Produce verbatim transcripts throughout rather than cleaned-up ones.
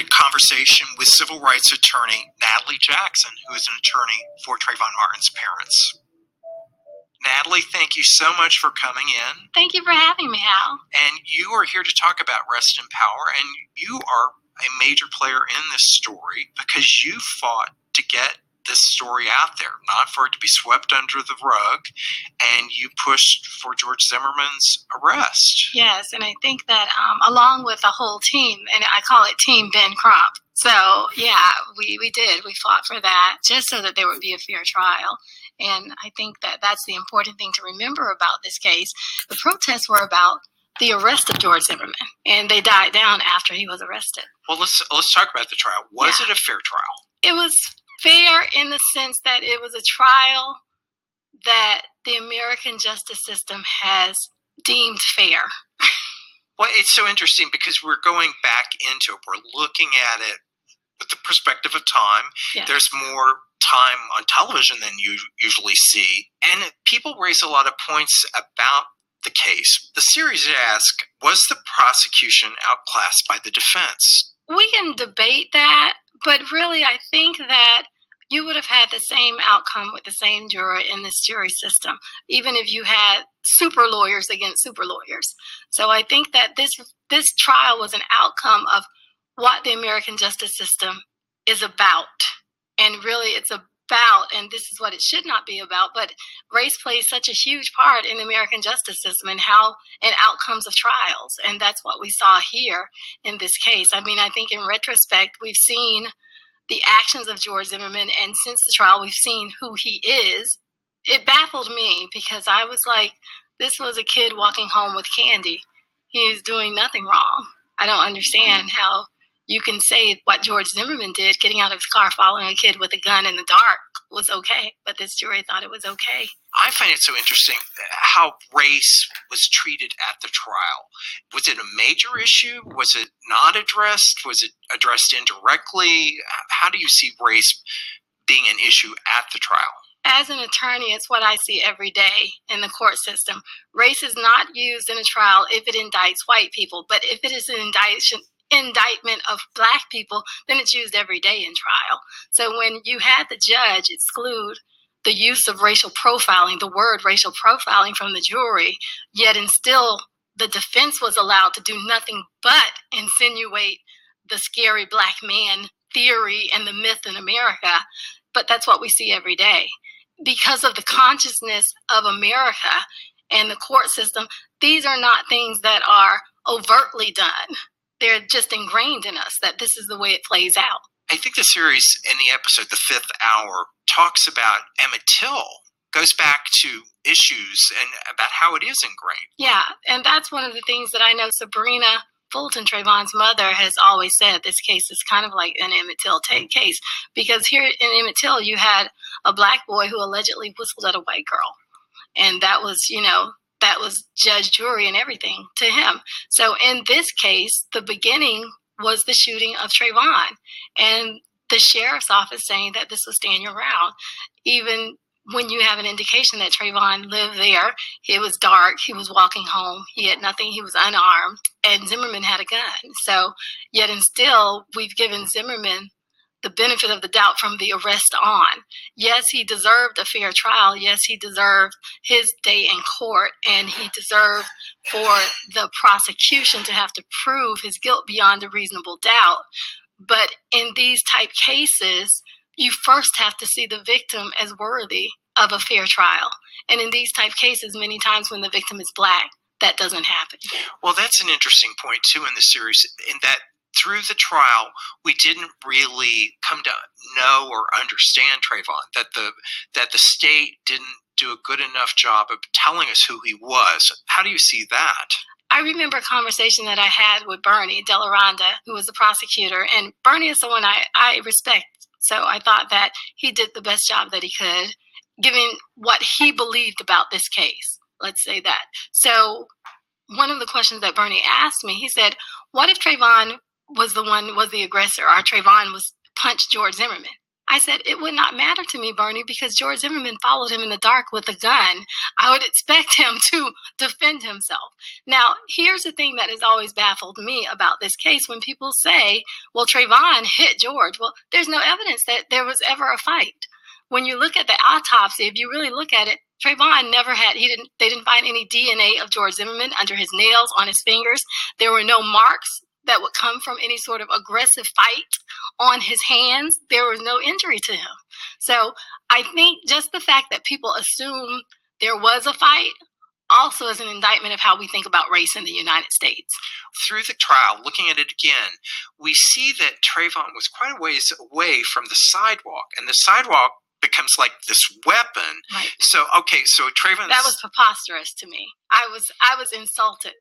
a conversation with civil rights attorney Natalie Jackson, who is an attorney for Trayvon Martin's parents. Natalie, thank you so much for coming in. Thank you for having me, Hal. And you are here to talk about Rest in Power, and you are a major player in this story because you fought to get this story out there, not for it to be swept under the rug, and you pushed for George Zimmerman's arrest. Yes, and I think that um, along with the whole team, and I call it Team Ben Crump. So, yeah, we, we did. We fought for that just so that there would be a fair trial. And I think that that's the important thing to remember about this case. The protests were about the arrest of George Zimmerman, and they died down after he was arrested. Well, let's let's talk about the trial. Was yeah. it a fair trial? It was fair in the sense that it was a trial that the American justice system has deemed fair. Well, it's so interesting because we're going back into it. We're looking at it with the perspective of time. Yeah. There's more time on television than you usually see. And people raise a lot of points about the case. The series asks, was the prosecution outclassed by the defense? We can debate that, but really I think that you would have had the same outcome with the same juror in this jury system, even if you had super lawyers against super lawyers. So I think that this this trial was an outcome of what the American justice system is about. And really it's about, and this is what it should not be about, but race plays such a huge part in the American justice system and how, and outcomes of trials. And that's what we saw here in this case. I mean, I think in retrospect, we've seen the actions of George Zimmerman, and since the trial, we've seen who he is. It baffled me because I was like, this was a kid walking home with candy. He's doing nothing wrong. I don't understand how you can say what George Zimmerman did, getting out of his car, following a kid with a gun in the dark, was okay, but this jury thought it was okay. I find it so interesting how race was treated at the trial. Was it a major issue? Was it not addressed? Was it addressed indirectly? How do you see race being an issue at the trial? As an attorney, it's what I see every day in the court system. Race is not used in a trial if it indicts white people, but if it is an indictment indictment of black people, then it's used every day in trial. So when you had the judge exclude the use of racial profiling, the word racial profiling from the jury, yet and still the defense was allowed to do nothing but insinuate the scary black man theory and the myth in America. But that's what we see every day. Because of the consciousness of America and the court system, these are not things that are overtly done. They're just ingrained in us that this is the way it plays out. I think the series in the episode, The Fifth Hour, talks about Emmett Till, goes back to issues and about how it is ingrained. Yeah, and that's one of the things that I know Sabrina Fulton, Trayvon's mother, has always said. This case is kind of like an Emmett Till t- case, because here in Emmett Till, you had a black boy who allegedly whistled at a white girl. And that was, you know, that was judge, jury, and everything to him. So in this case, the beginning was the shooting of Trayvon, and the sheriff's office saying that this was Daniel Brown. Even when you have an indication that Trayvon lived there, it was dark, he was walking home, he had nothing, he was unarmed, and Zimmerman had a gun. So yet and still, we've given Zimmerman the benefit of the doubt from the arrest on. Yes, he deserved a fair trial. Yes, he deserved his day in court, and he deserved for the prosecution to have to prove his guilt beyond a reasonable doubt. But in these type cases, you first have to see the victim as worthy of a fair trial. And in these type cases, many times when the victim is black, that doesn't happen. Well, that's an interesting point, too, in the series, in that through the trial, we didn't really come to know or understand Trayvon, that the that the state didn't do a good enough job of telling us who he was. How do you see that? I remember a conversation that I had with Bernie Delaronda, who was the prosecutor, and Bernie is someone I, I respect. So I thought that he did the best job that he could, given what he believed about this case. Let's say that. So one of the questions that Bernie asked me, he said, what if Trayvon was the one, was the aggressor, or Trayvon was punched George Zimmerman? I said, it would not matter to me, Bernie, because George Zimmerman followed him in the dark with a gun. I would expect him to defend himself. Now, here's the thing that has always baffled me about this case. When people say, well, Trayvon hit George, well, there's no evidence that there was ever a fight. When you look at the autopsy, if you really look at it, Trayvon never had, he didn't, they didn't find any D N A of George Zimmerman under his nails, on his fingers. There were no marks that would come from any sort of aggressive fight on his hands. There was no injury to him. So I think just the fact that people assume there was a fight also is an indictment of how we think about race in the United States. Through the trial, looking at it again, we see that Trayvon was quite a ways away from the sidewalk, and the sidewalk becomes like this weapon. Right. So, okay, so Trayvon... That was preposterous to me. I was I was insulted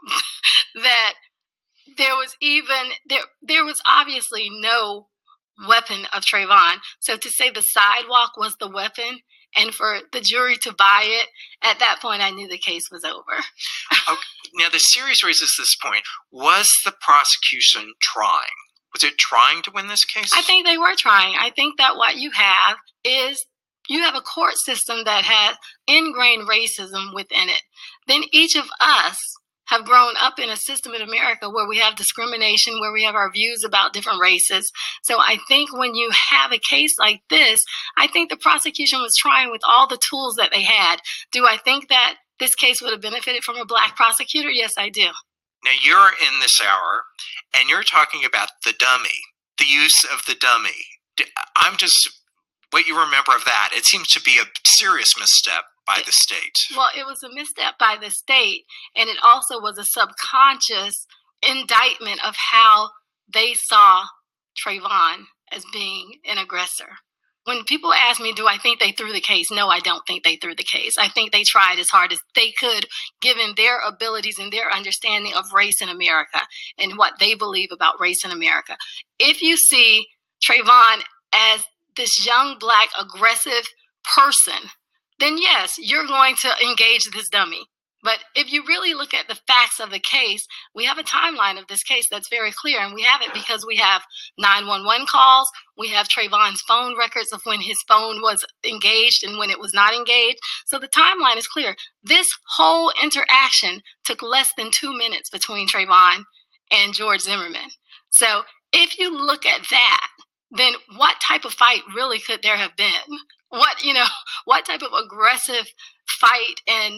that there was even, there there was obviously no weapon of Trayvon. So to say the sidewalk was the weapon and for the jury to buy it, at that point I knew the case was over. Okay. Now the series raises this point. Was the prosecution trying? Was it trying to win this case? I think they were trying. I think that what you have is you have a court system that has ingrained racism within it. Then each of us have grown up in a system in America where we have discrimination, where we have our views about different races. So I think when you have a case like this, I think the prosecution was trying with all the tools that they had. Do I think that this case would have benefited from a black prosecutor? Yes, I do. Now you're in this hour and you're talking about the dummy, the use of the dummy. I'm just, what you remember of that, it seems to be a serious misstep by the state. Well, it was a misstep by the state, and it also was a subconscious indictment of how they saw Trayvon as being an aggressor. When people ask me, do I think they threw the case? No, I don't think they threw the case. I think they tried as hard as they could, given their abilities and their understanding of race in America and what they believe about race in America. If you see Trayvon as this young, black, aggressive person, then yes, you're going to engage this dummy. But if you really look at the facts of the case, we have a timeline of this case that's very clear. And we have it because we have nine one one calls. We have Trayvon's phone records of when his phone was engaged and when it was not engaged. So the timeline is clear. This whole interaction took less than two minutes between Trayvon and George Zimmerman. So if you look at that, then what type of fight really could there have been? What, you know, what type of aggressive fight and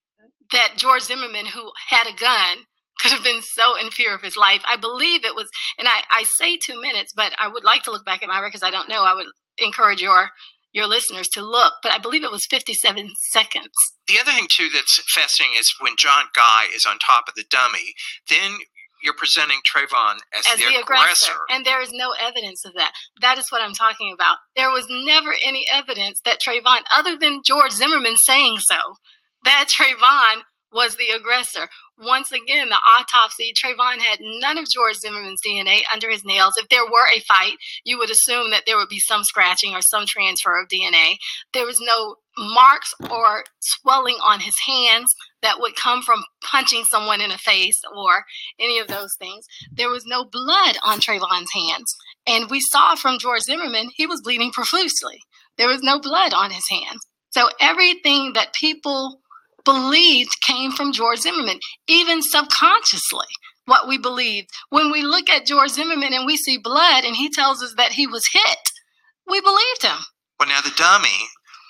that George Zimmerman, who had a gun, could have been so in fear of his life? I believe it was, and I, I say two minutes, but I would like to look back at my records. I don't know. I would encourage your your listeners to look, but I believe it was fifty-seven seconds. The other thing, too, that's fascinating is when John Guy is on top of the dummy, then you're presenting Trayvon as, as the, the aggressor. aggressor. And there is no evidence of that. That is what I'm talking about. There was never any evidence that Trayvon, other than George Zimmerman saying so, that Trayvon was the aggressor. Once again, the autopsy, Trayvon had none of George Zimmerman's D N A under his nails. If there were a fight, you would assume that there would be some scratching or some transfer of D N A. There was no marks or swelling on his hands that would come from punching someone in the face or any of those things. There was no blood on Trayvon's hands. And we saw from George Zimmerman, he was bleeding profusely. There was no blood on his hands. So everything that people believed came from George Zimmerman, even subconsciously, what we believed. When we look at George Zimmerman and we see blood and he tells us that he was hit, we believed him. Well, now the dummy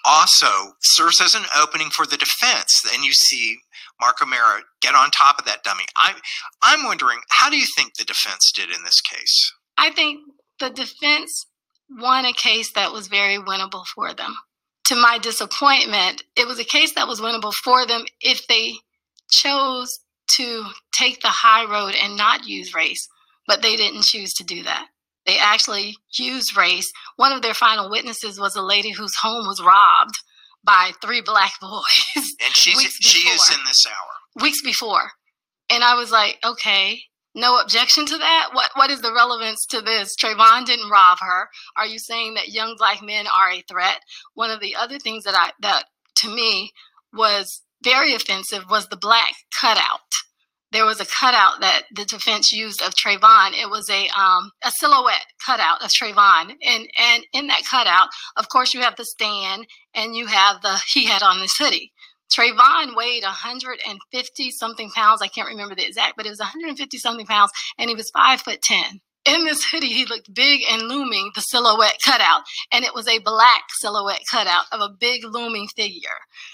also serves as an opening for the defense. And you see Mark O'Mara get on top of that dummy. I, I'm wondering, how do you think the defense did in this case? I think the defense won a case that was very winnable for them. To my disappointment, it was a case that was winnable for them if they chose to take the high road and not use race, but they didn't choose to do that. They actually used race. One of their final witnesses was a lady whose home was robbed by three black boys. And she's, she is in this hour. Weeks before. And I was like, okay, no objection to that? What What is the relevance to this? Trayvon didn't rob her. Are you saying that young black men are a threat? One of the other things that I that to me was very offensive was the black cutout there was a cutout that the defense used of Trayvon. It was a um, a silhouette cutout of Trayvon. And, and in that cutout, of course, you have the stand and you have the, he had on this hoodie. Trayvon weighed one hundred fifty something pounds. I can't remember the exact, but it was one hundred fifty something pounds, and he was five foot ten. In this hoodie, he looked big and looming, the silhouette cutout, and it was a black silhouette cutout of a big looming figure.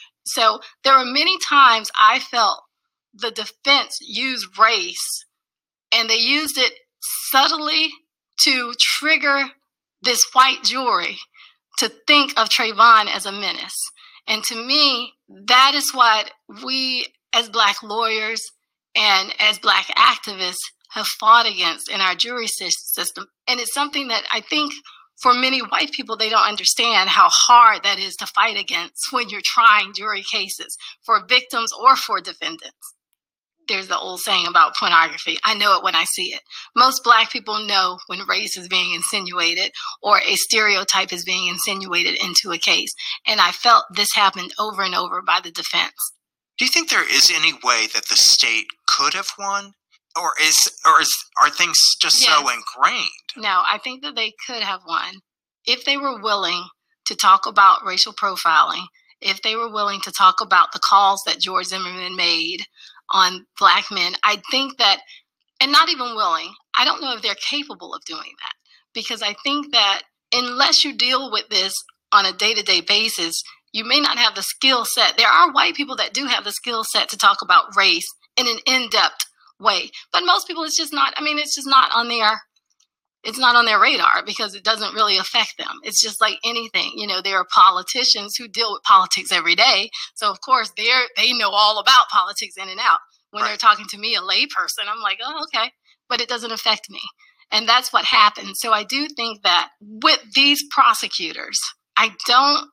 So there were many times I felt the defense used race, and they used it subtly to trigger this white jury to think of Trayvon as a menace. And to me, that is what we as Black lawyers and as Black activists have fought against in our jury system. And it's something that I think for many white people, they don't understand how hard that is to fight against when you're trying jury cases for victims or for defendants. There's the old saying about pornography. I know it when I see it. Most Black people know when race is being insinuated or a stereotype is being insinuated into a case. And I felt this happened over and over by the defense. Do you think there is any way that the state could have won? Or is or is are things just yes. so ingrained? No, I think that they could have won if they were willing to talk about racial profiling, if they were willing to talk about the calls that George Zimmerman made on Black men. I think that, and not even willing, I don't know if they're capable of doing that, because I think that unless you deal with this on a day-to-day basis, you may not have the skill set. There are white people that do have the skill set to talk about race in an in-depth way, but most people, it's just not, I mean, it's just not on their, it's not on their radar because it doesn't really affect them. It's just like anything, you know, there are politicians who deal with politics every day. So of course they're, they know all about politics in and out. When right. they're talking to me, a lay person, I'm like, oh, okay, but it doesn't affect me. And that's what happened. So I do think that with these prosecutors, I don't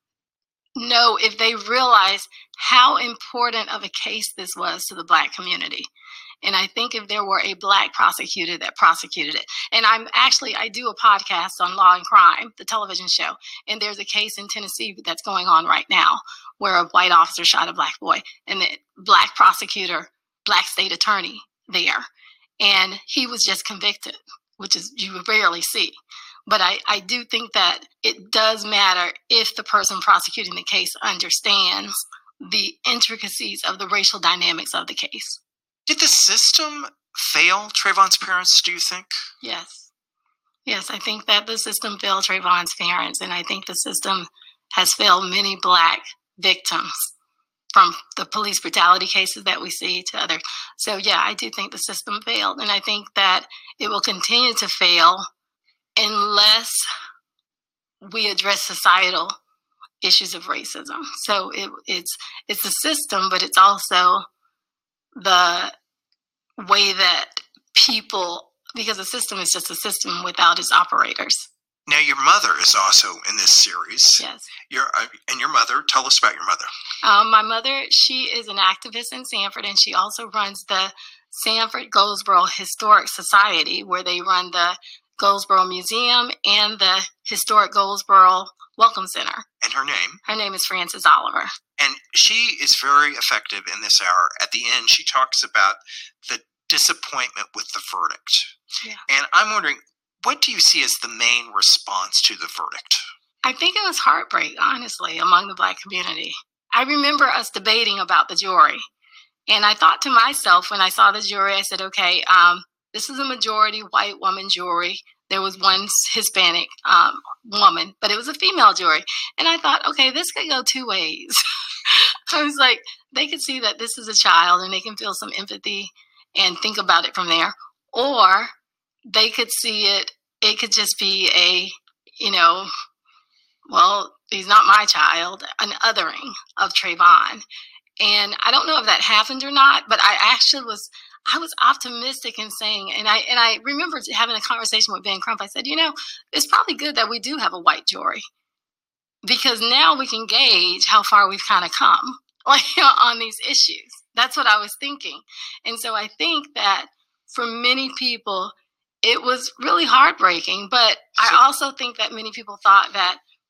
know if they realize how important of a case this was to the Black community. And I think if there were a Black prosecutor that prosecuted it, and I'm actually, I do a podcast on Law and Crime, the television show, and there's a case in Tennessee that's going on right now where a white officer shot a Black boy, and the Black prosecutor, Black state attorney there, and he was just convicted, which is you rarely see. But I, I do think that it does matter if the person prosecuting the case understands the intricacies of the racial dynamics of the case. Did the system fail Trayvon's parents, do you think? Yes. Yes, I think that the system failed Trayvon's parents, and I think the system has failed many Black victims, from the police brutality cases that we see to other. So, yeah, I do think the system failed, and I think that it will continue to fail unless we address societal issues of racism. So it, it's it's the system, but it's also the way that people, because the system is just a system without its operators. Now, your mother is also in this series. Yes. Your uh, and your mother. Tell us about your mother. Um, my mother, she is an activist in Sanford, and she also runs the Sanford Goldsboro Historic Society, where they run the Goldsboro Museum and the Historic Goldsboro Welcome Center. And her name? Her name is Frances Oliver. And she is very effective in this hour. At the end, she talks about the disappointment with the verdict. Yeah. And I'm wondering, what do you see as the main response to the verdict? I think it was heartbreak, honestly, among the Black community. I remember us debating about the jury. And I thought to myself when I saw the jury, I said, okay, um, this is a majority white woman jury. There was one Hispanic um, woman, but it was a female jury. And I thought, okay, this could go two ways. I was like, they could see that this is a child and they can feel some empathy and think about it from there. Or they could see it, it could just be a, you know, well, he's not my child, an othering of Trayvon. And I don't know if that happened or not, but I actually was, I was optimistic in saying, and I and I remember having a conversation with Ben Crump. I said, you know, it's probably good that we do have a white jury, because now we can gauge how far we've kind of come like, on these issues. That's what I was thinking. And so I think that for many people, it was really heartbreaking. But I also think that many people thought that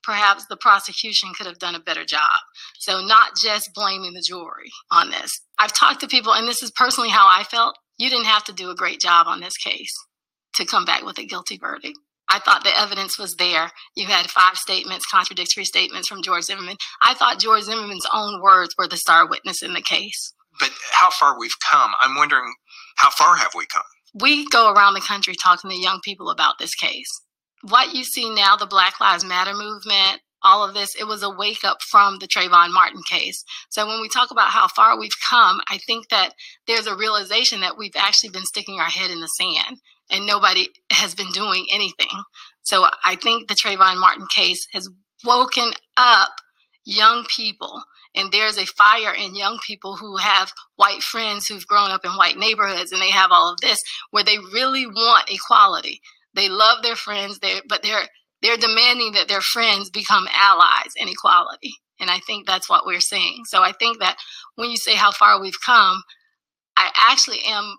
perhaps the prosecution could have done a better job. So not just blaming the jury on this. I've talked to people, and this is personally how I felt. You didn't have to do a great job on this case to come back with a guilty verdict. I thought the evidence was there. You had five statements, contradictory statements from George Zimmerman. I thought George Zimmerman's own words were the star witness in the case. But how far we've come, I'm wondering, how far have we come? We go around the country talking to young people about this case. What you see now, the Black Lives Matter movement, all of this, it was a wake up from the Trayvon Martin case. So when we talk about how far we've come, I think that there's a realization that we've actually been sticking our head in the sand and nobody has been doing anything. So I think the Trayvon Martin case has woken up young people. And there's a fire in young people who have white friends who've grown up in white neighborhoods, and they have all of this where they really want equality. They love their friends, they're, but they're they're demanding that their friends become allies in equality. And I think that's what we're seeing. So I think that when you say how far we've come, I actually am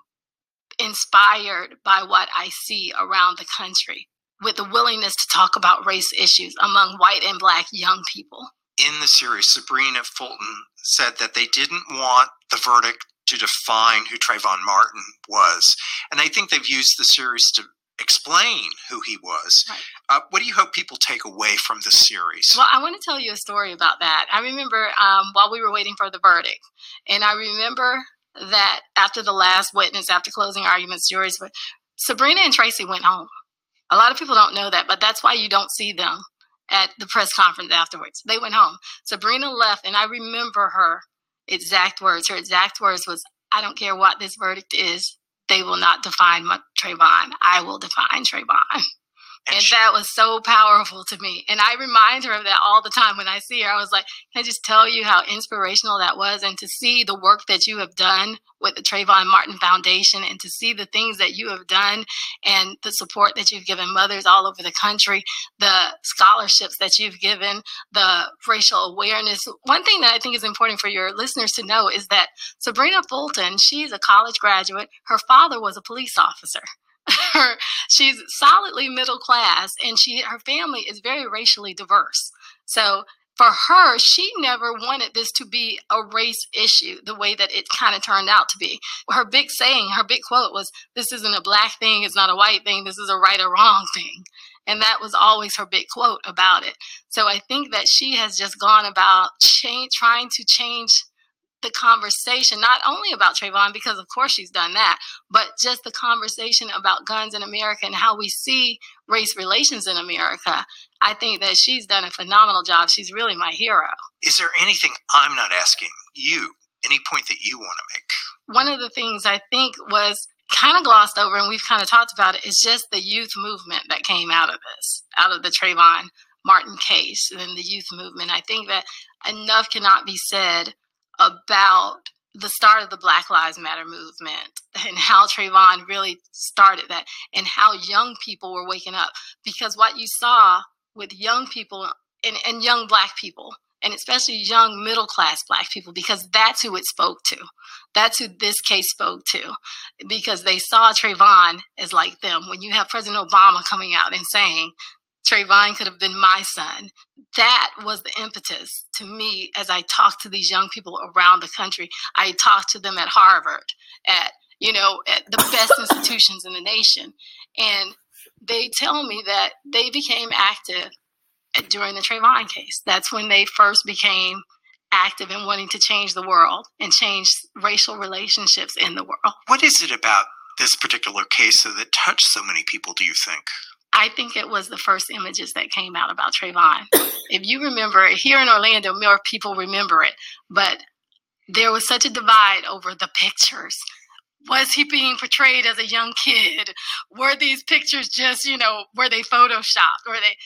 inspired by what I see around the country with the willingness to talk about race issues among white and Black young people. In the series, Sabrina Fulton said that they didn't want the verdict to define who Trayvon Martin was. And I think they've used the series to explain who he was. Right. Uh, what do you hope people take away from the series? Well, I want to tell you a story about that. I remember um, while we were waiting for the verdict, and I remember that after the last witness, after closing arguments, juries, Sabrina and Tracy went home. A lot of people don't know that, but that's why you don't see them at the press conference afterwards. They went home. Sabrina left, and I remember her exact words. Her exact words was, I don't care what this verdict is, they will not define Trayvon. I will define Trayvon. And, and she, that was so powerful to me. And I remind her of that all the time when I see her. I was like, can I just tell you how inspirational that was? And to see the work that you have done with the Trayvon Martin Foundation, and to see the things that you have done and the support that you've given mothers all over the country, the scholarships that you've given, the racial awareness. One thing that I think is important for your listeners to know is that Sabrina Fulton, she's a college graduate. Her father was a police officer. Her, she's solidly middle class, and she her family is very racially diverse. So for her, she never wanted this to be a race issue the way that it kind of turned out to be. Her big saying, her big quote was, this isn't a Black thing, it's not a white thing, this is a right or wrong thing. And that was always her big quote about it. So I think that she has just gone about change, trying to change the conversation, not only about Trayvon, because of course she's done that, but just the conversation about guns in America and how we see race relations in America. I think that she's done a phenomenal job. She's really my hero. Is there anything I'm not asking you, any point that you want to make? One of the things I think was kind of glossed over, and we've kind of talked about it, is just the youth movement that came out of this, out of the Trayvon Martin case and the youth movement. I think that enough cannot be said about the start of the Black Lives Matter movement and how Trayvon really started that and how young people were waking up. Because what you saw with young people and, and young Black people, and especially young middle-class Black people, because that's who it spoke to. That's who this case spoke to, because they saw Trayvon as like them. When you have President Obama coming out and saying, Trayvon could have been my son. That was the impetus to me as I talked to these young people around the country. I talked to them at Harvard, at, you know, at the best institutions in the nation. And they tell me that they became active during the Trayvon case. That's when they first became active in wanting to change the world and change racial relationships in the world. What is it about this particular case that touched so many people, do you think? I think it was the first images that came out about Trayvon. If you remember, here in Orlando, more people remember it, but there was such a divide over the pictures. Was he being portrayed as a young kid? Were these pictures just, you know, were they photoshopped? Were they?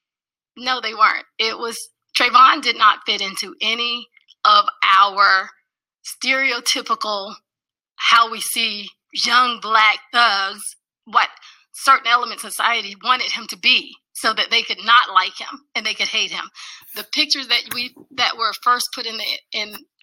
No, they weren't. It was, Trayvon did not fit into any of our stereotypical, how we see young Black thugs, what certain elements of society wanted him to be, so that they could not like him and they could hate him. The pictures that we that were first put in the in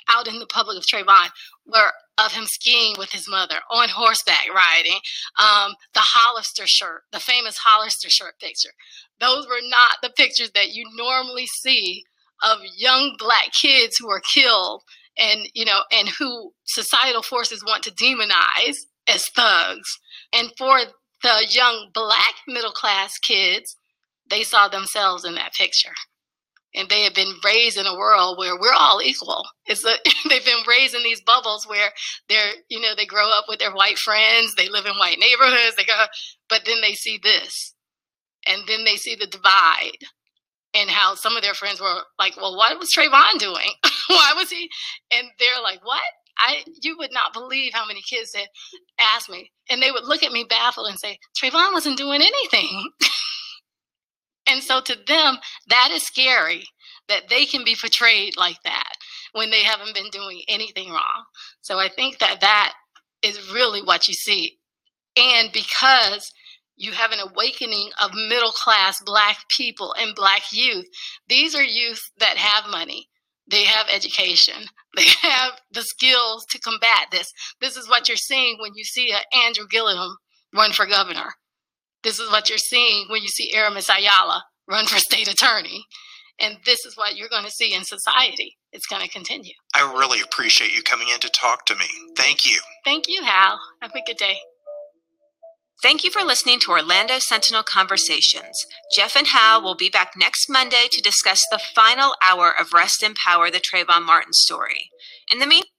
out in the public of Trayvon were of him skiing with his mother, on horseback riding, um, the Hollister shirt, the famous Hollister shirt picture. Those were not the pictures that you normally see of young black kids who are killed and, you know, and who societal forces want to demonize as thugs. And for the young black middle class kids, they saw themselves in that picture. And they have been raised in a world where we're all equal. It's a, they've been raised in these bubbles where they're, you know, they grow up with their white friends, they live in white neighborhoods, they go, but then they see this, and then they see the divide, and how some of their friends were like, "Well, what was Trayvon doing? Why was he?" And they're like, "What? I, you would not believe how many kids had asked me," and they would look at me baffled and say, "Trayvon wasn't doing anything." And so to them, that is scary, that they can be portrayed like that when they haven't been doing anything wrong. So I think that that is really what you see. And because you have an awakening of middle-class black people and black youth, these are youth that have money. They have education. They have the skills to combat this. This is what you're seeing when you see a Andrew Gillum run for governor. This is what you're seeing when you see Aramis Ayala run for state attorney. And this is what you're going to see in society. It's going to continue. I really appreciate you coming in to talk to me. Thank you. Thank you, Hal. Have a good day. Thank you for listening to Orlando Sentinel Conversations. Jeff and Hal will be back next Monday to discuss the final hour of Rest in Power, the Trayvon Martin story. In the meantime,